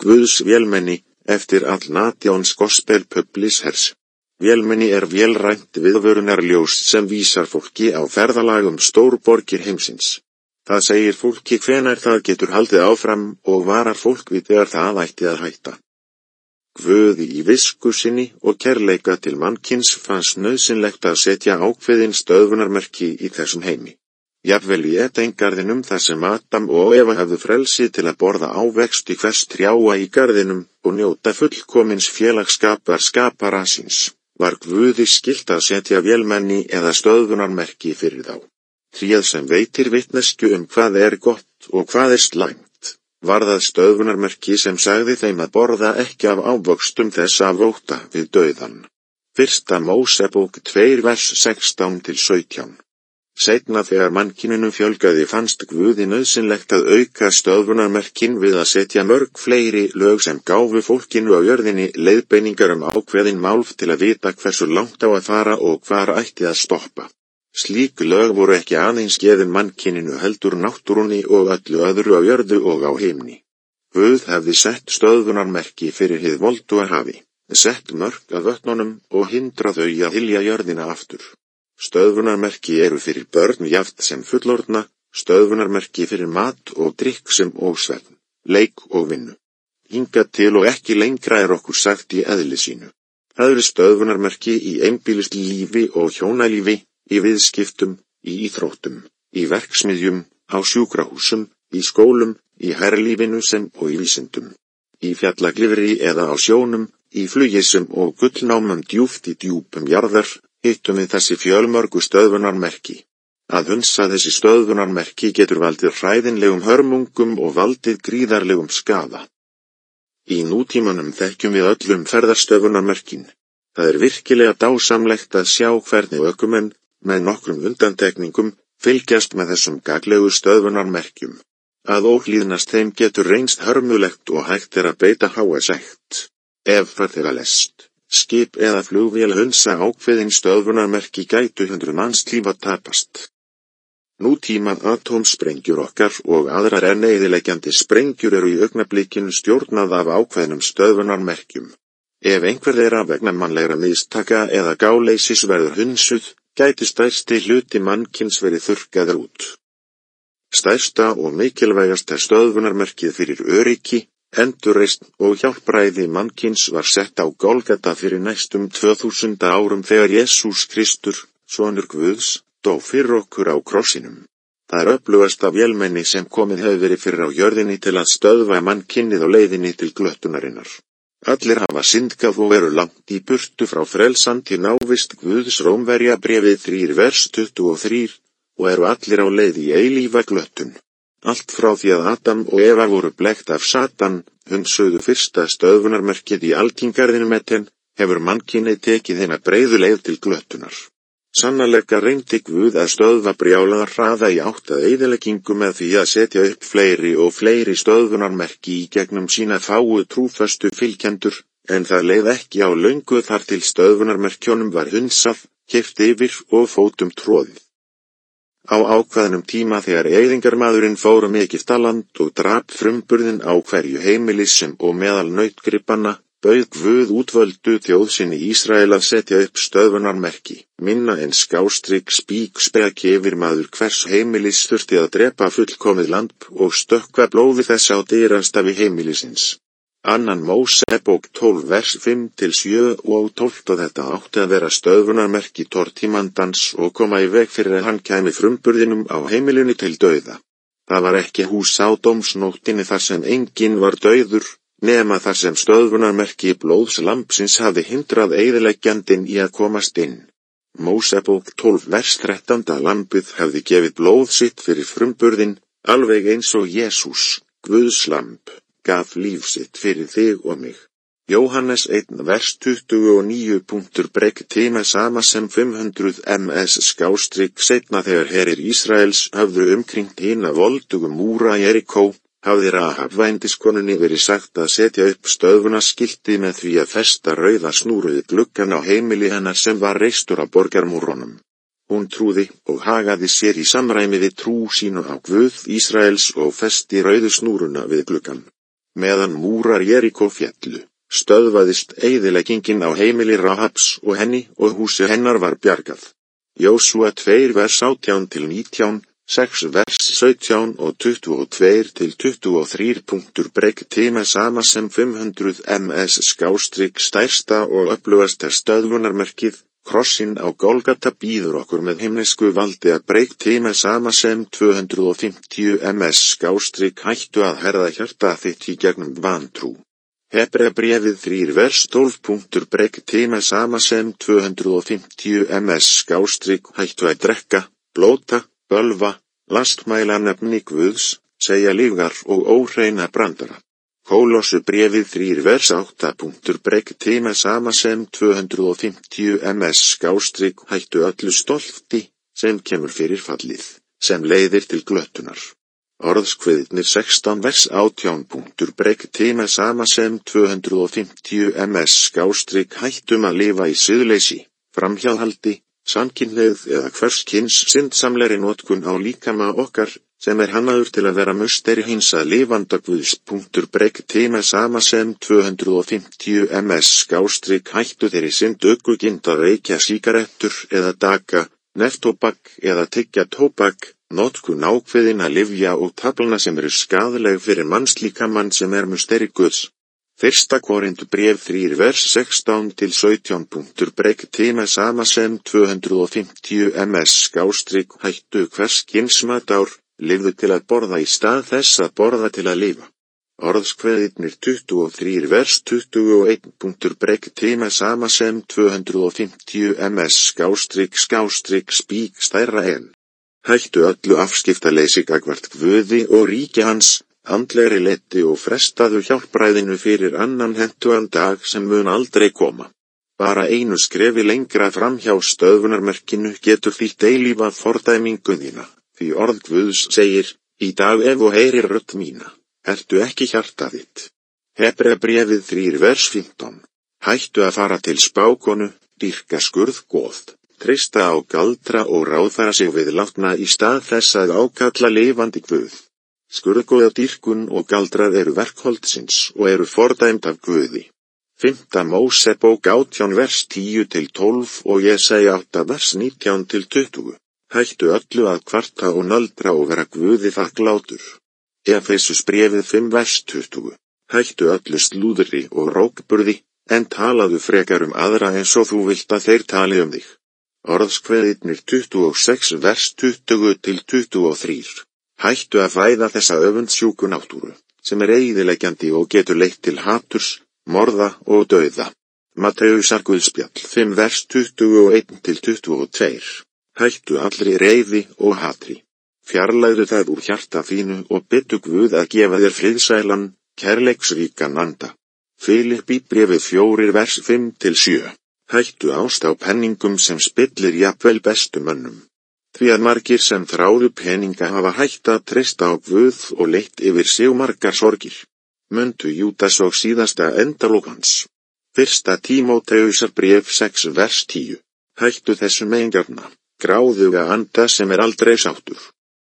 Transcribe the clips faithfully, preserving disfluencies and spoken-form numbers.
Guðs vélmenni, eftir all Nations Gospel Publishers. Vélmenni er vélrænt viðvörunarljós sem vísar fólki á ferðalag um stórborgir heimsins. Það segir fólki hvenær það getur haldið áfram og varar fólk við þegar það ætti að hætta. Guði í visku sinni og kærleika til mannkins fannst nauðsynlegt að setja ákveðin stöðvunarmerki í þessum heimi. Jafnvel í Edengarðinum þar sem Adam og Eva hafðu frelsi til að borða ávexti hvers trjáa í garðinum og njóta fullkomins félagsskapar skapara síns, var Guði skylt að setja vélmenni eða stöðvunarmerki fyrir þá. Tréð sem veitir vitneskju um hvað er gott og hvað er slæmt, var það stöðvunarmerki sem sagði þeim að borða ekki af ávöxtum þess af ótta við dauðan. Fyrsta Mósebók tvö vers sextán til sautján. Seinna þegar mannkyninu fjölgaði fannst Guði nauðsynlegt að auka stöðvunarmerkin við að setja mörg fleiri lög sem gáfu fólkinu á jörðinni leiðbeiningar um ákveðin málf til að vita hversu langt á að fara og hvar ætti að stoppa. Slík lög voru ekki aðeins gefin mannkyninu heldur náttúrunni og öllu öðru á jörðu og á himni. Guð hefði sett stöðvunarmerki fyrir hið volduga hafi, sett mörk að vötnunum og hindra þau að hylja jörðina aftur. Stöðvunarmerki eru fyrir börn jafnt sem fullorðna, stöðvunarmerki fyrir mat og drykk sem og svefn, leik og vinnu. Hingað til og ekki lengra er okkur sagt í eðli sínu. Það eru stöðvunarmerki í einbýlislífi og hjónalífi, í viðskiptum, í íþróttum, í verksmiðjum, á sjúkrahúsum, í skólum, í herlífinu sem og í vísindum. Í fjallaglifri eða á sjónum, í flugisum og gullnámum djúpt í djúpum jarðar, hittum við þessi fjölmörgu stöðvunarmerki. Að hunsa þessi stöðvunarmerki getur valdið hræðinlegum hörmungum og valdið gríðarlegum skaða. Í nútímanum þekkjum við öllum ferðarstöðvunarmerkin. Það er virkilega dásamlegt að sjá hvernig ökumenn, með nokkrum undantekningum, fylgjast með þessum gagnlegu stöðvunarmerkjum. Að óhlýðnast þeim getur reynst hörmulegt og hægt er að beita háa sekt. Ef farþega lest, skip eða flugvél hunsa ákveðin stöðvunarmerki gætu hundruð mannslífa tapast. Nútíma atómsprengjur okkar og aðrar enn eyðileggjandi sprengjur eru í augnablikinu stjórnað af ákveðnum stöðvunarmerkjum. Ef einhver þeirra vegna mannlegra mistaka eða gáleysis verður hunsuð, gæti stærsti hluti mannkyns verið þurrkaður út. Stærsta og mikilvægasta stöðvunarmerkið fyrir öryggi, endurreisn og hjálpræði mannkyns var sett á Golgata fyrir næstum tvö þúsund árum þegar Jesús Kristur, sonur Guðs, dó fyrir okkur á krossinum. Það er öflugasta vélmenni sem komið hefur verið fyrir á jörðinni til að stöðva mannkynnið á leiðinni til glöttunarinnar. Allir hafa syndgað og eru langt í burtu frá frelsandi návist Guðs. Rómverja bréfið þrjú vers tuttugu og þrjú, og eru allir á leið í eilífa glöttun. Allt frá því að Adam og Eva voru blekkt af Satan, hundsuðu fyrsta stöðvunarmerkið í alkingarðinum Eden, hefur mannkynið tekið hina breiðu leið til glöttunar. Sannarlega reyndi Guð að stöðva brjálaða hraða í átt að eyðileggingu með því að setja upp fleiri og fleiri stöðvunarmerki í gegnum sína fáu trúföstu fylgjendur, en það leið ekki á löngu þar til stöðvunarmerkjónum var hunsað, keypt yfir og fótum troðið. Á ákveðnum tíma þegar eyðingarmaðurinn fór um Egyptaland og drap frumburðinn á hverju heimili sem og meðal nautgripanna, bauð Guð útvöldu þjóð sinni Ísrael að setja upp stöðvunarmerki, minna en skástrik spík speki yfir maður hvers heimilis þurfti að drepa fullkomið lamb og stökkva blóði þess á dyrastafi heimilisins. Annan Mósebók tólf vers fimm til sjö og tólf og þetta átti að vera stöðvunarmerki tortímandans og koma í veg fyrir að hann kæmi frumburðinum á heimilinu til dauða. Það var ekki hús á dómsnóttinni þar sem enginn var dauður, nema þar sem stöðvunarmerki blóðs lambsins hafði hindrað eyðileggjandinn í að komast inn. Mósebók tólf vers þrettán lambið hafði gefið blóð sitt fyrir frumburðin, alveg eins og Jesús, Guðs lamb, gaf líf sitt fyrir þig og mig. Jóhannes einn vers tuttugu og níu. Brek tíma sama sem fimm hundruð ms skástrik seinna þegar herir Ísraels höfðu umkringt hina voldugu múra Jerikó, hafði Rahab vændiskonunni verið sagt að setja upp stöðvunarskilti með því að festa rauða snúruði gluggan á heimili hennar sem var reistur á borgarmúrunum. Hún trúði og hagaði sér í samræmi við trú sínu á Guð Ísraels og festi rauðu snúruna við gluggan. Meðan múrar Jerikó féllu, stöðvaðist eyðileggingin á heimili Rahabs og henni og húsi hennar var bjargað. Jósúa tvö vers átján til nítján, sex vers sautján og tuttugu og tvö til tuttugu og þrjú. Brek tíma sama sem fimm hundruð ms skástrik stærsta og öflugasta stöðvunarmerkið, krossinn á Golgata býður okkur með himnesku valdi að brek tíma sama sem tvö hundruð fimmtíu ms skástrik hættu að herða hjarta þitt í gegnum vantrú. Hebreabréfið þrjú vers tólf. Brek tíma sama sem tvö hundruð fimmtíu ms skástrik hættu að drekka, blóta, bölva, lastmæla nafni Guðs, segja lygar og óhreina brandara. Kólosubréfið þrjú vers átta. Brek tíma sama sem tvö hundruð fimmtíu ms skástrik hættu öllu stolti, sem kemur fyrir fallið, sem leiðir til glöttunar. Orðskviðnir sextán vers átján. Brek tíma sama sem tvö hundruð fimmtíu ms skástrik hættum að lifa í siðleysi, framhjáhaldi, samkynhneigð eða hvers kyns syndsamlegri notkun á líkama okkar, sem er hannaður til að vera musteri hins að lifanda Guðs. Brek tíma sama sem tvö hundruð fimmtíu ms skástrik hættu þeirri syndaukugind að reykja sígarettur eða daka, neftóbak eða tyggja tóbak, notkun ákveðinna lyfja og taflna sem eru skaðleg fyrir mannslíkamann sem er musteri Guðs. Fyrsta Korinthubréf þrjú vers sextán til sautján. Brek tíma sama sem tvö hundruð fimmtíu ms skástrik hættu hvers kyns matár, lifðu til að borða í stað þess að borða til að lifa. Orðskveðirnir tuttugu og þrjú vers tuttugu og eitt. Brek tíma sama sem tvö hundruð fimmtíu ms skástrik skástrik spík stærra en. Hættu öllu afskiptaleysi gagnvart Guði og ríki hans, andlegri letti og frestaðu hjálpræðinu fyrir annan hentugan dag sem mun aldrei koma. Bara einu skrefi lengra fram hjá stöðvunarmerkinu getur þýtt eilífað fordæmingu þína, því orð Guðs segir, í dag ef þú heyrir rödd mína, ertu ekki hjarta þitt. Hebreabréfið þrjú vers fimmtán. Hættu að fara til spákonu, dýrka skurðgoð, treysta á galdra og ráðfæra sig við látna í stað þess að ákalla lifandi Guð. Skurðgoðadýrkun og galdrar eru verkholdsins og eru fordæmd af Guði. Fimmta Mósebók átján vers tíu til tólf og Jesaja átta vers nítján til tuttugu. Hættu öllu að kvarta og nöldra og vera Guði þakklátur. Efesusbréfið fimm vers tuttugu. Hættu öllu slúðri og rókburði, en talaðu frekar um aðra eins og þú vilt að þeir tali um þig. Orðskveðirnir tuttugu og sex vers tuttugu til tuttugu og þrjú. Hættu að fæða þessa öfundsjúku náttúru, sem er eyðileggjandi og getur leitt til haturs, morða og dauða. Matteusar Guðspjall fimm vers tuttugu og eitt til tuttugu og tvö. Hættu allri reiði og hatri. Fjarlægðu það úr hjarta þínu og biðdu Guð að gefa þér friðsælan, kærleiksríkan anda. Filippí bréfið fjórir vers fimm til sjö. Hættu ást á penningum sem spillir jafnvel bestu mönnum. Því að margir sem þráðu peninga hafa hætt að treysta á Guð og leitt yfir sig margar sorgir. Mundu Júdas og síðasta endalok hans. Fyrsta Tímóteusar bréf sex vers tíu. Hættu þessu meingjarna, gráðuga anda sem er aldrei sáttur.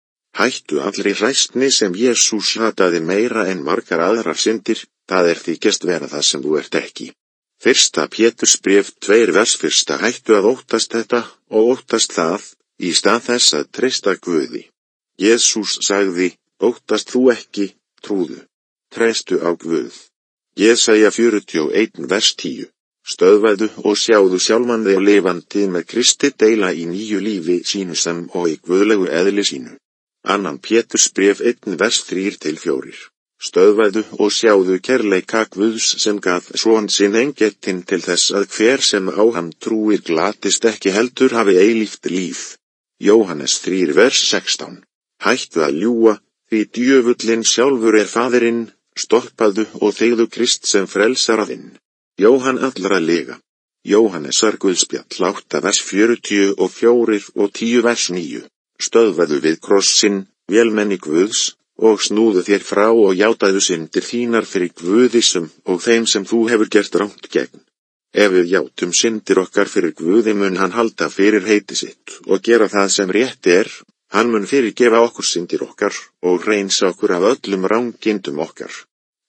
Hættu allri hræsni sem Jesús hataði meira en margar aðrar syndir, það er þykjast vera það sem þú ert ekki. Fyrsta Pétursbréf tveir vers fyrsta. Hættu að óttast þetta og óttast það, í stað þess að treysta Guði. Jesús sagði, óttast þú ekki, trúðu. Treystu á Guð. Jesaja fjörutíu og eitt vers tíu. Stöðvaðu og sjáðu sjálfan þig lifandi með Kristi deila í nýju lífi sínu sem og í guðlegu eðli sínu. Annan Pétursbréf einn vers þrír til fjórir. Stöðvaðu og sjáðu kærleika Guðs sem gaf son sinn eingetinn til þess að hver sem á hann trúir glatist ekki heldur hafi eilíft líf. Jóhannes þrír vers sextán. Hættu að ljúga, því djöfullinn sjálfur er faðirinn, stoppaðu og þegðu Krist sem frelsara þinn. Jóhann allra lega. Jóhannesar Guðspjall átta vers fjörutíu og fjórir og tíu vers níu. Stöðvaðu við krossinn, vélmenni Guðs, og snúðu þér frá og játaðu syndir þínar fyrir Guðisum og þeim sem þú hefur gert rangt gegn. Ef við játum syndir okkar fyrir Guði mun hann halda fyrir heiti sitt og gera það sem rétt er, hann mun fyrirgefa okkur syndir okkar og hreinsa okkur af öllum rangindum okkar.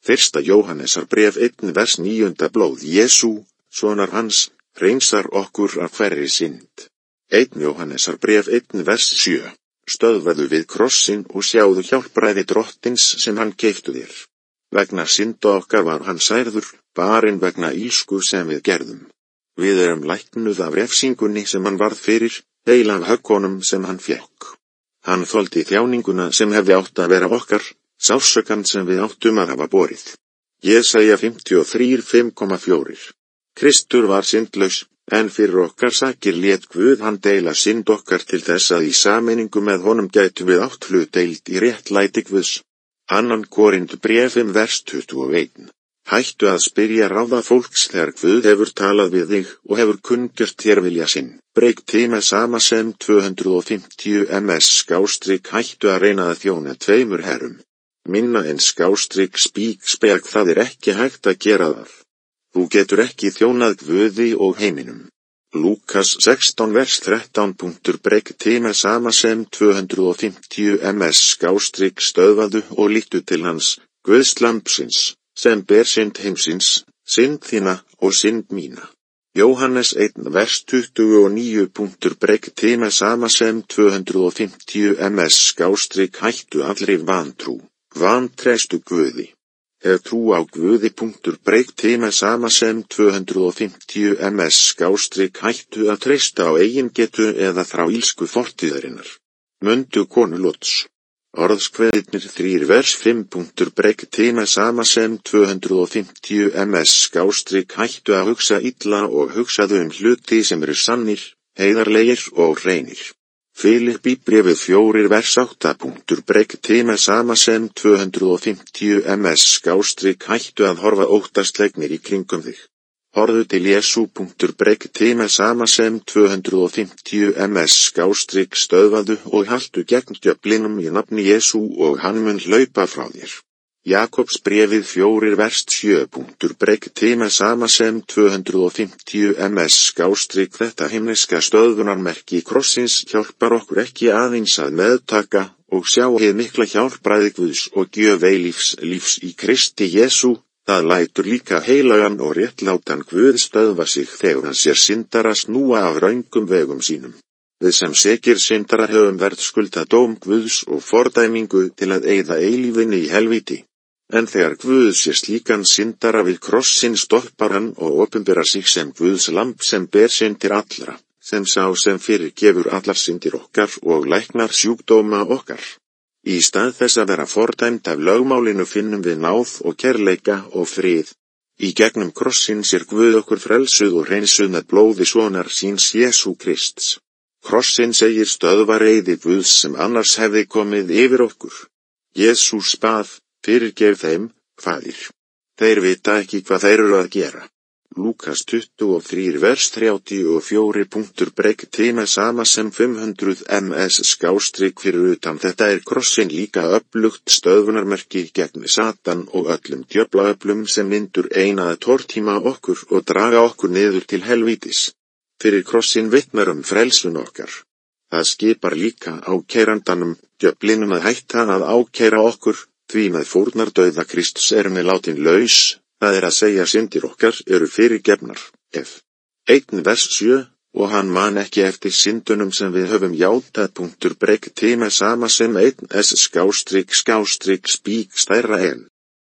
Fyrsta Jóhannesar bréf einn vers níunda blóð Jesú, sonar hans, hreinsar okkur af hverri synd. Einn Jóhannesar bréf einn vers sjö. Stöðvaðu við krossin og sjáðu hjálpræði drottins sem hann keyptu þér. Vegna synda okkar var hann særður, barinn vegna ílsku sem við gerðum. Við erum læknuð af refsingunni sem hann varð fyrir, heil af höggunum sem hann fékk. Hann þoldi þjáninguna sem hefði átt að vera okkar, sársaukann sem við áttum að hafa borið. Jesaja fimmtíu og þrjú fimm komma fjögur. Kristur var syndlaus, en fyrir okkar sakir lét Guð hann deila synd okkar til þess að í sameiningu með honum gætu við átt hlutdeild í réttlæti Guðs. Annan Korintu bréf fimm vers tuttugu og eitt. Hættu að spyrja ráða fólks þegar Guð hefur talað við þig og hefur kunngjört þér vilja sinn. Breyk tíma sama sem tvö hundruð fimmtíu ms skástrik hættu að reyna að þjóna tveimur herrum. Minna en skástrik spík spjag það er ekki hægt að gera það. Þú getur ekki þjónað Guði og heiminum. Lúkas sextán vers þrettán. Breyk tíma sama sem tvö hundruð fimmtíu ms skástrik stöðvaðu og líktu til hans, Guðs lambsins, sem ber synd heimsins, synd þína og synd mína. Jóhannes einn vers tuttugu og níu. Breyk tíma sama sem tvö hundruð fimmtíu ms skástrik hættu allri vantrú, vantreistu Guði. Ef trú á Guði. Breyk tíma sama sem tvö hundruð fimmtíu ms skástrik hættu að treysta á eigin getu eða þrá ílsku fortíðarinnar. Mundu konu Lóts. Orðskveðirnir þrír vers fimm. Breyk tíma sama sem tvö hundruð fimmtíu ms skástrik hættu að hugsa illa og hugsaðu um hluti sem eru sannir, heiðarlegir og hreinir. Filippi bréfið fjórir vers átta. Breyk tíma sama sem tvö hundruð fimmtíu ms skástrik hættu að horfa óttaslegnir í kringum þig. Horfðu til Jesú. Breyk tíma sama sem tvö hundruð fimmtíu ms skástrik stöðvaðu og haltu gegn djöflinum í nafni Jesú og hann mun hlaupa frá þér. Jakobs bréfið fjórir vers sjö. Breyk tíma sama sem tvö hundruð fimmtíu ms skástrik þetta himneska stöðvunarmerki krossins hjálpar okkur ekki aðeins að meðtaka og sjá hið mikla hjálpræði Guðs og gjöf eilífs lífs í Kristi Jesú, það lætur líka heilagan og réttlátan Guð stöðva sig þegar hann sér syndara snúa af röngum vegum sínum. Við sem sekir syndara höfum verðskulda dóm Guðs og fordæmingu til að eyða eilífinni í helvíti. En þegar Guð sér slíkan syndara við krossin stoppar hann og opinberar sig sem Guðs lamb sem ber syndir allra, sem sá sem fyrirgefur allar syndir okkar og læknar sjúkdóma okkar. Í stað þess að vera fordæmt af lögmálinu finnum við náð og kærleika og frið. Í gegnum krossin sér Guð okkur frelsuð og hreinsuð með blóði sonar síns Jesú Krists. Krossin segir stöðva reiði Guðs sem annars hefði komið yfir okkur. Jesús bað, fyrirgef þeim, Faðir. Þeir vita ekki hvað þeir eru að gera. Lúkas tuttugu og þrjú vers þrjátíu og fjögur. Breyk tíma sama sem fimm hundruð ms skástrik fyrir utan þetta er krossin líka öflugt stöðvunarmerki gegn Satan og öllum djöflaöflum sem myndur eina að tortíma okkur og draga okkur niður til helvítis. Fyrir krossin vitnar um frelsun okkar. Það skipar líka ákærandanum, djöflinum að hætta að ákæra okkur, því með fórnardauða Kristus erum við látin laus, það er að segja syndir okkar eru fyrirgefnar, ef. Einn vers sjö, og hann man ekki eftir syndunum sem við höfum játað. Breyk tíma sama sem einn s skástrik skástrik spík stærra en.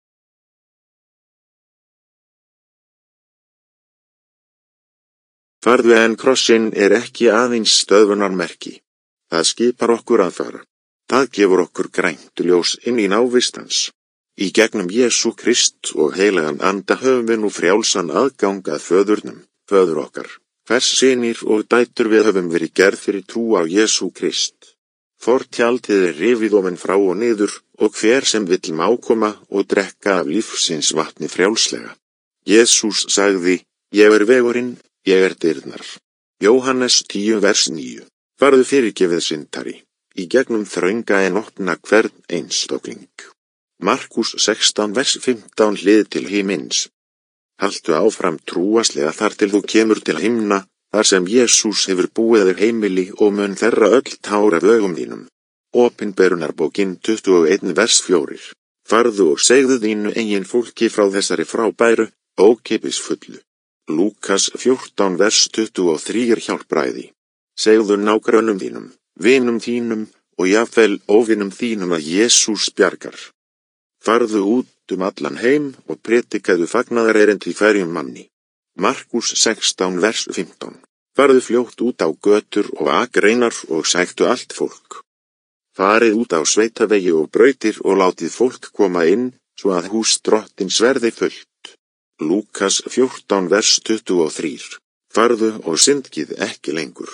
Farðu en krossin er ekki aðeins stöðvunarmerki. Það skipar okkur að fara. Það gefur okkur grænt ljós inn í návist hans. Í gegnum Jesú Krist og heilagan anda höfum við nú frjálsan aðgang að föðurnum, föður okkar. Hvers synir og dætur við höfum verið gerð fyrir trú á Jesú Krist. Fortjaldið er rifið ofan frá og niður, og hver sem vill má koma og drekka af lífsins vatni frjálslega. Jesús sagði, ég er vegurinn, ég er dyrnar. Jóhannes tíu vers níu. Farðu fyrirgefið syndari. Í gegnum þrönga en opna hvern einstakling. Markús sextán vers fimmtán hlið til himins. Haltu áfram trúaslega þar til þú kemur til himna, þar sem Jesús hefur búið þér heimili og mun þerra öll tár af augum þínum. Opinberunarbókin tuttugu og eitt vers fjórir. Farðu og segðu þínu eigin fólki frá þessari frábæru, ókeypis fullu. Lúkas fjórtán vers tuttugu og þrjú hjálpræði. Segðu nágrönnum þínum, vinum þínum og jafnvel óvinum þínum að Jesús bjargar. Farðu út um allan heim og predikaðu fagnaðarerindi hverjum manni. Markús sextán vers fimmtán. Farðu fljótt út á götur og akreinar og sæktu allt fólk. Farið út á sveitavegi og brautir og látið fólk koma inn, svo að hús Drottins verði fullt. Lúkas fjórtán vers tuttugu og þrjú. Farðu og syndgið ekki lengur.